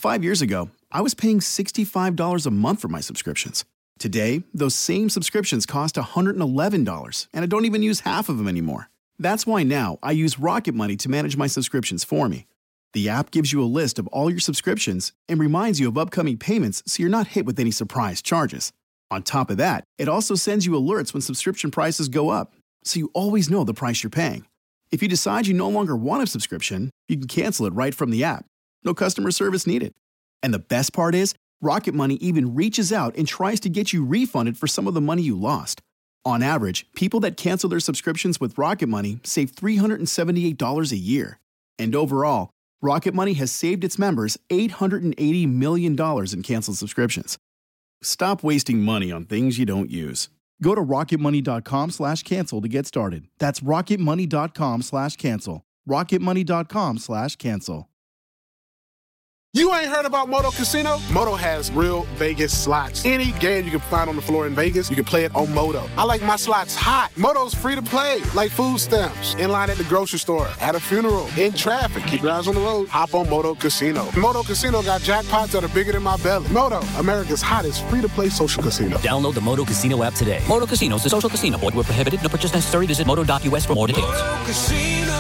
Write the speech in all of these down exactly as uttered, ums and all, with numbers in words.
Five years ago, I was paying sixty-five dollars a month for my subscriptions. Today, those same subscriptions cost one hundred eleven dollars, and I don't even use half of them anymore. That's why now I use Rocket Money to manage my subscriptions for me. The app gives you a list of all your subscriptions and reminds you of upcoming payments so you're not hit with any surprise charges. On top of that, it also sends you alerts when subscription prices go up, so you always know the price you're paying. If you decide you no longer want a subscription, you can cancel it right from the app. No customer service needed. And the best part is, Rocket Money even reaches out and tries to get you refunded for some of the money you lost. On average, people that cancel their subscriptions with Rocket Money save three hundred seventy-eight dollars a year. And overall, Rocket Money has saved its members eight hundred eighty million dollars in canceled subscriptions. Stop wasting money on things you don't use. Go to rocketmoney.com slash cancel to get started. That's rocketmoney.com slash cancel. rocketmoney.com slash cancel. You ain't heard about Moto Casino? Moto has real Vegas slots. Any game you can find on the floor in Vegas, you can play it on Moto. I like my slots hot. Moto's free to play, like food stamps, in line at the grocery store, at a funeral, in traffic. Keep your eyes on the road. Hop on Moto Casino. Moto Casino got jackpots that are bigger than my belly. Moto, America's hottest free-to-play social casino. Download the Moto Casino app today. Moto Casino is a social casino. Void where prohibited. No purchase necessary. Visit moto dot u s for more details. Moto Casino,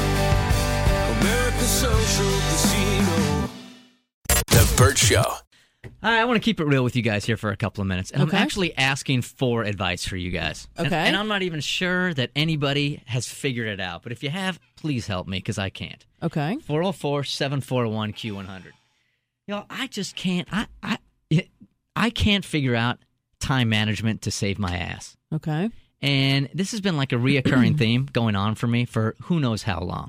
America's social casino. The Burt Show. I want to keep it real with you guys here for a couple of minutes. And Okay. I'm actually asking for advice for you guys. And- Okay. And, I'm not even sure that anybody has figured it out. But if you have, please help me because I can't. Okay. four oh four, seven four one, Q one hundred. You know, I just can't. I, I, I can't figure out time management to save my ass. Okay. And this has been like a reoccurring theme going on for me for who knows how long.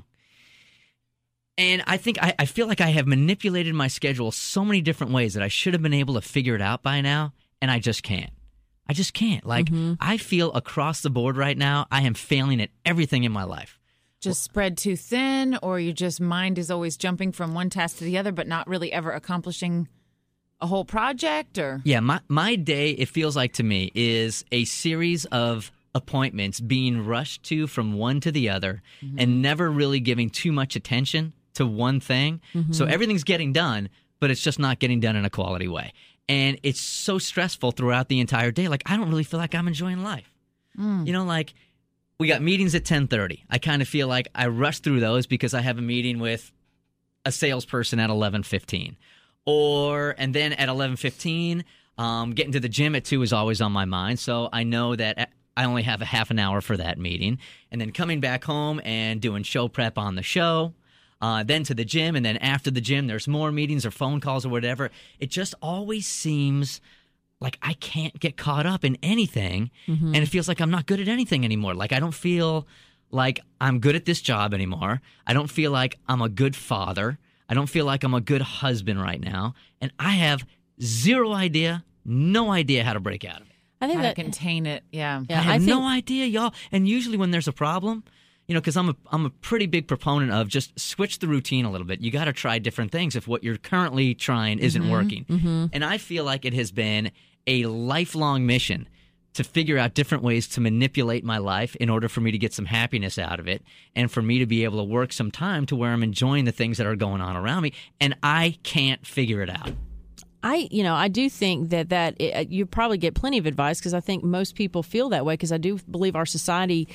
And I think I, I feel like I have manipulated my schedule so many different ways that I should have been able to figure it out by now, and I just can't. I just can't. Like, Mm-hmm. I feel across the board right now, I am failing at everything in my life. Just spread too thin, or you just mind is always jumping from one task to the other, but not really ever accomplishing a whole project, or Yeah, my, my day, it feels like to me, is a series of appointments being rushed to from one to the other and never really giving too much attention to one thing. So everything's getting done, but it's just not getting done in a quality way. And it's so stressful throughout the entire day. Like, I don't really feel like I'm enjoying life. You know, like, we got meetings at ten thirty. I kind of feel like I rush through those because I have a meeting with a salesperson at eleven fifteen. Or, and then at eleven fifteen, um, getting to the gym at two is always on my mind. So I know that I only have a half an hour for that meeting. And then coming back home and doing show prep on the show. Uh, then to the gym, and then after the gym, there's more meetings or phone calls or whatever. It just always seems like I can't get caught up in anything, and it feels like I'm not good at anything anymore. Like, I don't feel like I'm good at this job anymore. I don't feel like I'm a good father. I don't feel like I'm a good husband right now, and I have zero idea, no idea how to break out of it. I think how that to contain it. Yeah. Yeah, I have I think, no idea, y'all. And usually when there's a problem, you know, because I'm a, I'm a pretty big proponent of just switch the routine a little bit. You got to try different things if what you're currently trying isn't Mm-hmm, working. And I feel like it has been a lifelong mission to figure out different ways to manipulate my life in order for me to get some happiness out of it and for me to be able to work some time to where I'm enjoying the things that are going on around me. And I can't figure it out. I, you know, I do think that that it, you probably get plenty of advice because I think most people feel that way because I do believe our society,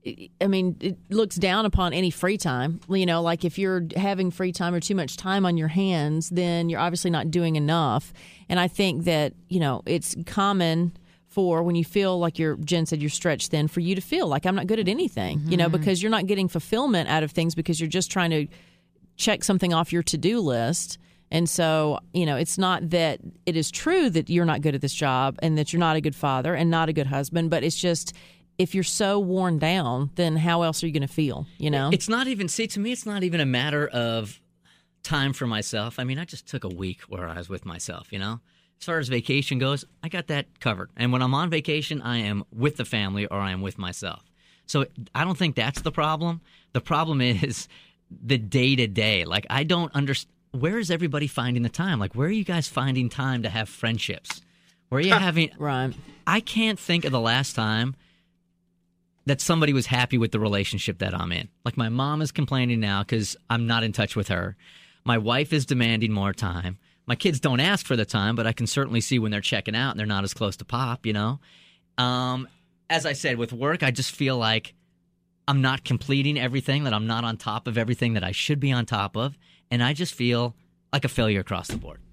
I mean, it looks down upon any free time. You know, like if you're having free time or too much time on your hands, then you're obviously not doing enough. And I think that, you know, it's common for when you feel like you're, Jen said, you're stretched thin, for you to feel like I'm not good at anything, mm-hmm. you know, because you're not getting fulfillment out of things because you're just trying to check something off your to-do list. And so, you know, it's not that it is true that you're not good at this job and that you're not a good father and not a good husband, but it's just, if you're so worn down, then how else are you going to feel, you know? It's not even, see, to me, it's not even a matter of time for myself. I mean, I just took a week where I was with myself, you know? As far as vacation goes, I got that covered. And when I'm on vacation, I am with the family or I am with myself. So I don't think that's the problem. The problem is the day-to-day. Like, I don't understand. Where is everybody finding the time? Like, where are you guys finding time to have friendships? Where are you having... Right. I can't think of the last time that somebody was happy with the relationship that I'm in. Like, my mom is complaining now because I'm not in touch with her. My wife is demanding more time. My kids don't ask for the time, but I can certainly see when they're checking out and they're not as close to pop, you know? Um, as I said, with work, I just feel like I'm not completing everything, that I'm not on top of everything that I should be on top of, and I just feel like a failure across the board.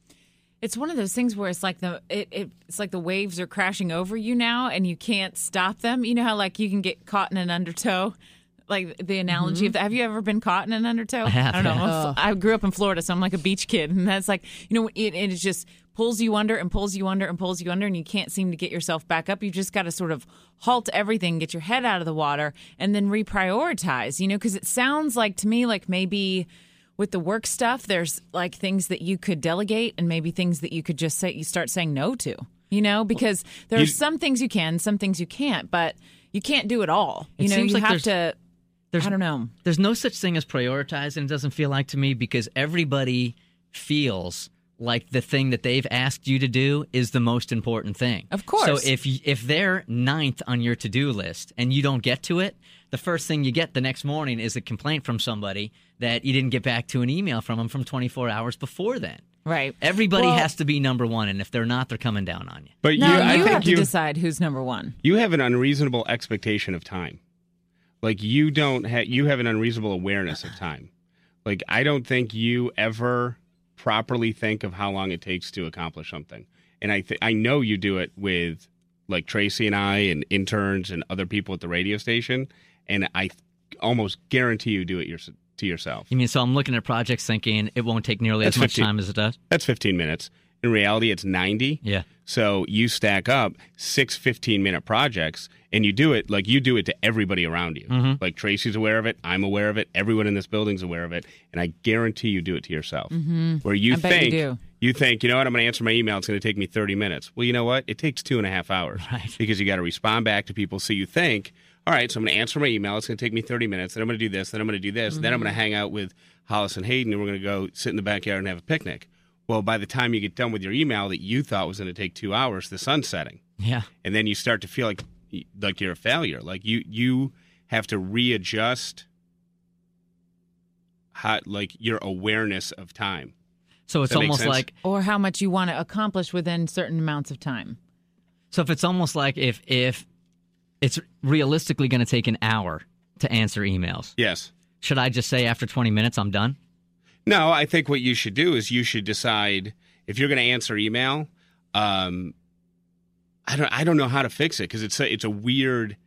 It's one of those things where it's like the it, it it's like the waves are crashing over you now, and you can't stop them. You know how like you can get caught in an undertow, like the analogy mm-hmm. of that. Have you ever been caught in an undertow? I have. I don't know. Yeah. I grew up in Florida, so I'm like a beach kid, and that's like you know it, it just pulls you under and pulls you under and pulls you under, and you can't seem to get yourself back up. You just got to sort of halt everything, get your head out of the water, and then reprioritize. You know, because it sounds like to me like maybe. With the work stuff, there's like things that you could delegate and maybe things that you could just say, you start saying no to, you know, because there are you, some things you can, some things you can't, but you can't do it all. You it know, seems you like have to, there's, I don't know. There's no such thing as prioritizing, it doesn't feel like to me, because everybody feels like the thing that they've asked you to do is the most important thing. Of course. So if if they're ninth on your to-do list and you don't get to it, the first thing you get the next morning is a complaint from somebody that you didn't get back to an email from them from twenty-four hours before then. Right. Everybody well, has to be number one, and if they're not, they're coming down on you. But no, you, you I think have to you, decide who's number one. You have an unreasonable expectation of time. Like you don't have, you have an unreasonable awareness of time. Like I don't think you ever properly think of how long it takes to accomplish something. And I th- I know you do it with like Tracy and I and interns and other people at the radio station, and I th- almost guarantee you do it your- to yourself. You mean, so I'm looking at projects thinking it won't take nearly That's as much fifteen time as it does? That's fifteen minutes. In reality, it's ninety. Yeah. So you stack up six fifteen-minute projects, and you do it like you do it to everybody around you. Mm-hmm. Like Tracy's aware of it, I'm aware of it, everyone in this building's aware of it, and I guarantee you do it to yourself. Mm-hmm. Where you I bet think you do. you think, you know what, I'm going to answer my email, it's going to take me thirty minutes. Well, you know what? It takes two and a half hours. Right. Because you got to respond back to people. So you think, all right, so I'm going to answer my email, it's going to take me thirty minutes, then I'm going to do this, then I'm going to do this, Mm-hmm. then I'm going to hang out with Hollis and Hayden, and we're going to go sit in the backyard and have a picnic. Well, by the time you get done with your email that you thought was going to take two hours, the sun's setting. Yeah. And then you start to feel like like you're a failure. Like you you have to readjust how, like your awareness of time. So it's Does that make almost sense? like Or how much you want to accomplish within certain amounts of time. so if it's almost like if if it's realistically going to take an hour to answer emails, Yes. should I just say after twenty minutes I'm done? No, I think what you should do is you should decide if you're going to answer email. Um, I don't I don't know how to fix it because it's a, it's a weird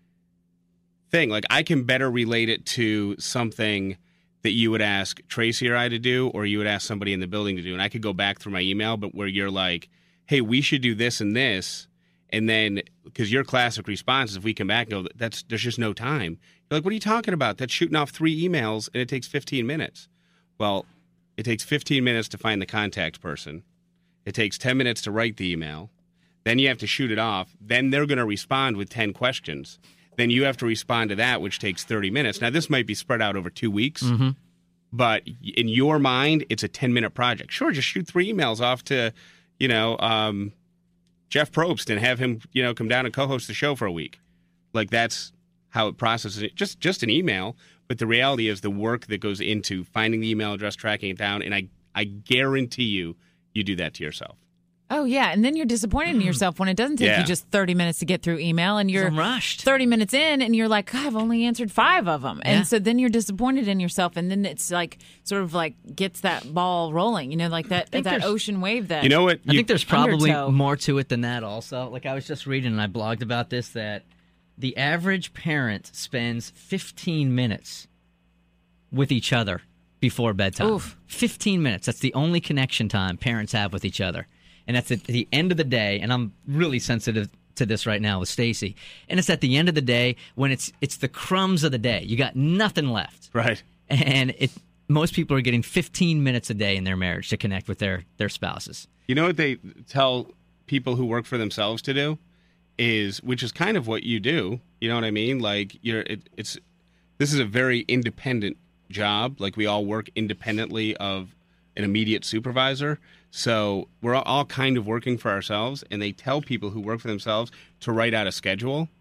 thing. Like I can better relate it to something that you would ask Tracy or I to do, or you would ask somebody in the building to do, and I could go back through my email. But where you're like, hey, we should do this and this, and then because your classic response is if we come back and go, that's there's just no time. You're like, what are you talking about? That's shooting off three emails and it takes fifteen minutes. Well, it takes fifteen minutes to find the contact person. It takes ten minutes to write the email. Then you have to shoot it off. Then they're going to respond with ten questions. Then you have to respond to that, which takes thirty minutes. Now, this might be spread out over two weeks, Mm-hmm. but in your mind, it's a ten-minute project. Sure, just shoot three emails off to, you know, um, Jeff Probst and have him, you know, come down and co-host the show for a week. Like, that's how it processes it. Just, just an email. But the reality is the work that goes into finding the email address, tracking it down, and I, I guarantee you, you do that to yourself. Oh, yeah. And then you're disappointed in yourself when it doesn't take Yeah. you just thirty minutes to get through email and you're I'm rushed. thirty minutes in and you're like, God, I've only answered five of them. Yeah. And so then you're disappointed in yourself. And then it's like sort of like gets that ball rolling, you know, like that, think that there's- ocean wave that. You know what? I You- think there's probably Undertow. more to it than that also. Like I was just reading and I blogged about this that the average parent spends fifteen minutes with each other before bedtime. Oof. fifteen minutes. That's the only connection time parents have with each other. And that's at the end of the day, and I'm really sensitive to this right now with Stacy. And it's at the end of the day when it's it's the crumbs of the day. You got nothing left. Right. And it most people are getting fifteen minutes a day in their marriage to connect with their their spouses. You know what they tell people who work for themselves to do is, which is kind of what you do. You know what I mean? Like you're, it, it's this is a very independent job. Like we all work independently of an immediate supervisor. So we're all kind of working for ourselves. And they tell people who work for themselves to write out a schedule.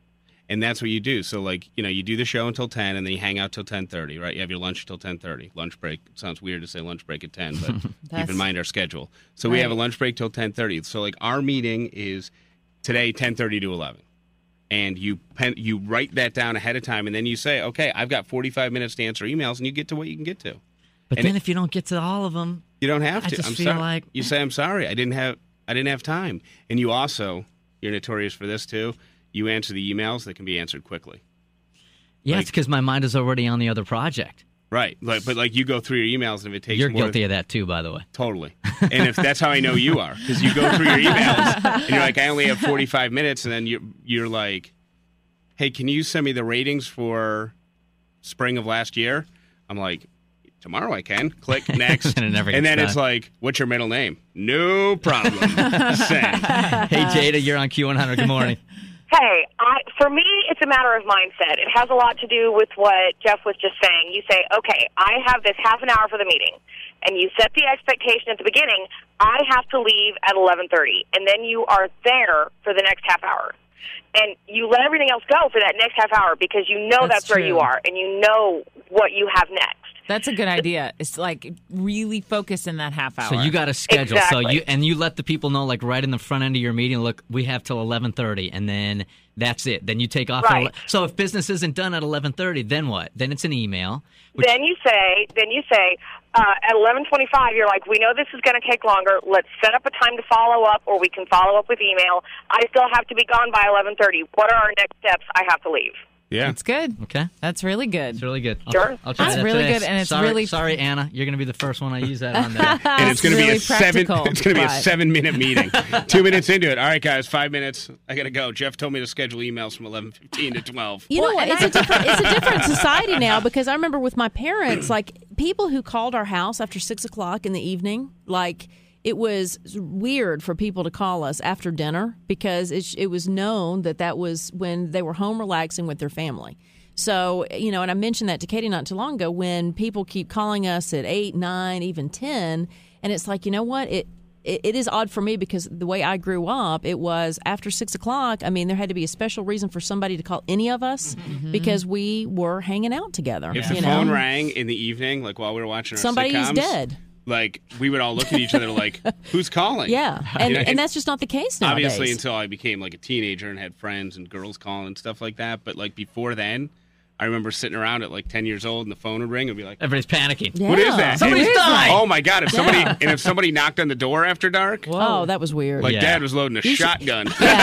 And that's what you do. So, like, you know, you do the show until ten, and then you hang out till ten thirty, right? You have your lunch till ten thirty. Lunch break. It sounds weird to say lunch break at ten, but keep in mind our schedule. So we Right. have a lunch break till ten thirty. So, like, our meeting is today ten thirty to eleven. And you pen, you write that down ahead of time, and then you say, okay, I've got forty-five minutes to answer emails, and you get to what you can get to. But And then it- if you don't get to all of them, You don't have I to. just I'm feel sorry. like- You say, I'm sorry. I didn't have I didn't have time. And you also, you're notorious for this too, you answer the emails that can be answered quickly. yeah, Like- it's because my mind is already on the other project. Right. Like, but like you go through your emails, and if it takes You're more guilty of that too, by the way. Totally. And if that's how I know you are, because you go through your emails and you're like, I only have forty-five minutes, and then you're, you're like, hey, can you send me the ratings for spring of last year? I'm like, tomorrow I can. Click next. And it never and gets then it's done. like, what's your middle name? No problem. Send. Hey, Jada, you're on Q one hundred. Good morning. Hey, I, for me, it's a matter of mindset. It has a lot to do with what Jeff was just saying. You say, okay, I have this half an hour for the meeting, and you set the expectation at the beginning, I have to leave at eleven thirty, and then you are there for the next half hour. And you let everything else go for that next half hour because you know That's that's, where true. you are, and you know what you have next. That's a good idea. It's like really focus in that half hour. So you got a schedule. So Exactly. you and you let the people know, like right in the front end of your meeting. Look, we have till eleven thirty, and then that's it. Then you take off. Right. At, ele- so if business isn't done at eleven thirty, then what? Then it's an email. Which, Then you say, then you say, uh, at eleven twenty-five, you're like, we know this is going to take longer. Let's set up a time to follow up, or we can follow up with email. I still have to be gone by eleven thirty. What are our next steps? I have to leave. Yeah. That's good. okay, That's really good. it's really good. I'll, Sure. I'll try That's that really today. good, and it's sorry, really- sorry, Anna. You're going to be the first one I use that on there. And it's going to be really a seven. practical, It's going to be a but- seven-minute meeting. Two minutes into it. All right, guys. Five minutes. I got to go. Jeff told me to schedule emails from eleven fifteen to twelve. You know what? It's a different it's a different society now because I remember with my parents, like people who called our house after six o'clock in the evening, like it was weird for people to call us after dinner because it, it was known that that was when they were home relaxing with their family. So, you know, and I mentioned that to Katie not too long ago when people keep calling us at eight, nine, even ten, and it's like, you know what? It it, it is odd for me because the way I grew up, it was after six o'clock. I mean, there had to be a special reason for somebody to call any of us because we were hanging out together. If you the know? phone rang in the evening, like while we were watching our Somebody is sitcoms, dead. like we would all look at each other like, who's calling? Yeah, and You know, and that's just not the case nowadays. obviously until I became like a teenager and had friends and girls calling and stuff like that. But like before then, I remember sitting around at like ten years old and the phone would ring and be like, Everybody's panicking. Yeah. what is that? Somebody's And- dying. Oh my God. If somebody, Yeah. and if somebody knocked on the door after dark, Oh, that was weird. like Yeah. dad was loading a You should- shotgun.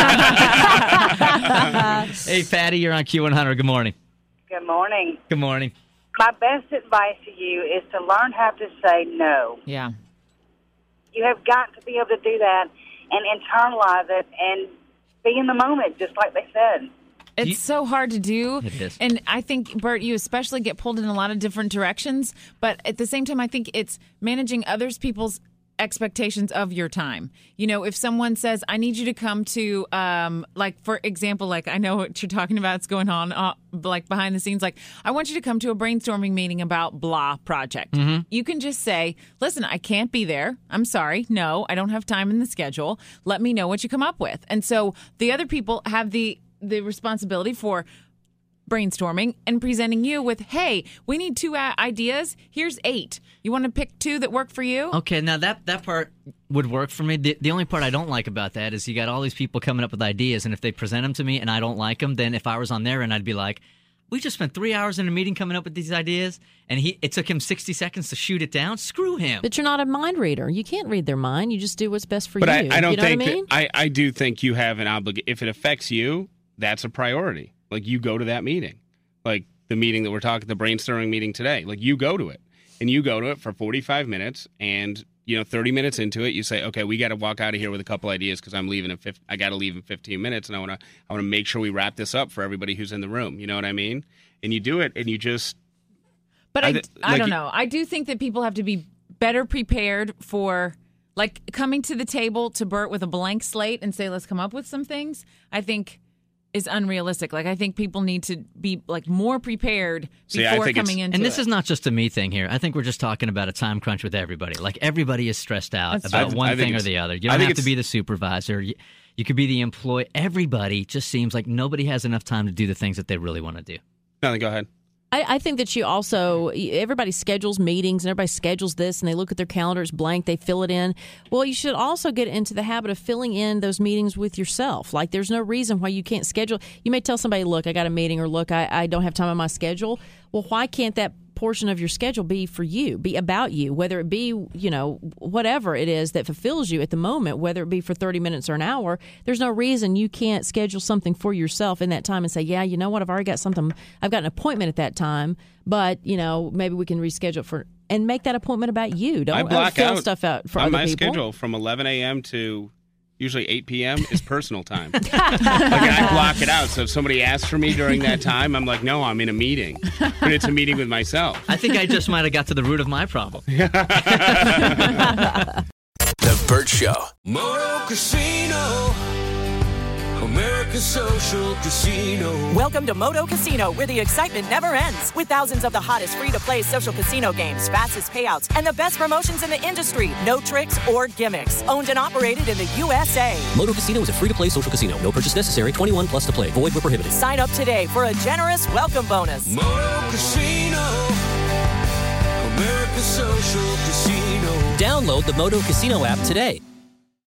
Hey, Patty, you're on Q one hundred. Good morning. Good morning. Good morning. My best advice to you is to learn how to say no. Yeah. You have got to be able to do that and internalize it and be in the moment, just like they said. It's You- so hard to do. It is. And I think, Bert, you especially get pulled in a lot of different directions. But at the same time, I think it's managing others people's expectations of your time. You know, if someone says, I need you to come to, um, like, for example, like, I know what you're talking about, it's going on, uh, like, behind the scenes, like, I want you to come to a brainstorming meeting about blah project. You can just say, listen, I can't be there. I'm sorry. No, I don't have time in the schedule. Let me know what you come up with. And so the other people have the the responsibility for brainstorming and presenting you with, hey, we need two uh, ideas. Here's eight. You want to pick two that work for you? Okay, now that, that part would work for me. The, the only part I don't like about that is you got all these people coming up with ideas, and if they present them to me and I don't like them, then if I was on there and I'd be like, we just spent three hours in a meeting coming up with these ideas, and he it took him sixty seconds to shoot it down. Screw him. But you're not a mind reader. You can't read their mind. You just do what's best for But you. I, I don't you know think what I mean? that, I, I do think you have an obligation. If it affects you, that's a priority. Like you go to that meeting, like the meeting that we're talking, the brainstorming meeting today. Like you go to it, and you go to it for forty-five minutes, and you know, thirty minutes into it, you say, okay, we got to walk out of here with a couple ideas because I'm leaving in fif- I got to leave in fifteen minutes, and I want to I want to make sure we wrap this up for everybody who's in the room. You know what I mean? And you do it, and you just But I, I I, th- like don't you- know. I do think that people have to be better prepared for, like, coming to the table to Bert with a blank slate and say, let's come up with some things, I think is unrealistic. Like, I think people need to be, like, more prepared See, I before think coming it's- into And this it. is not just a me thing here. I think we're just talking about a time crunch with everybody. Like everybody is stressed out That's about true. one I think thing or it's- the other. You I don't think have to it's- be the supervisor. You, You could be the employee. Everybody just seems like nobody has enough time to do the things that they really want to do. No, go ahead. I, I think that you also, everybody schedules meetings and everybody schedules this and they look at their calendars blank, they fill it in. Well, you should also get into the habit of filling in those meetings with yourself. Like there's no reason why you can't schedule. You may tell somebody, look, I got a meeting, or look, I, I don't have time on my schedule. Well, why can't that portion of your schedule be for you, be about you, whether it be, you know, whatever it is that fulfills you at the moment, whether it be for thirty minutes or an hour. There's no reason you can't schedule something for yourself in that time and say, yeah, you know what, I've already got something, I've got an appointment at that time, but, you know, maybe we can reschedule it for, and make that appointment about you. Don't I block fill out stuff out for on other my people. schedule from eleven a.m. to usually eight p.m. is personal time. Like I block it out. So if somebody asks for me during that time, I'm like, no, I'm in a meeting. But it's a meeting with myself. I think I just might have got to the root of my problem. The Burt Show. Moto Casino. America's Social Casino. Welcome to Moto Casino, where the excitement never ends. With thousands of the hottest free-to-play social casino games, fastest payouts, and the best promotions in the industry. No tricks or gimmicks. Owned and operated in the U S A. Moto Casino is a free-to-play social casino. No purchase necessary. twenty-one plus to play. Void where prohibited. Sign up today for a generous welcome bonus. Moto Casino. America's Social Casino. Download the Moto Casino app today.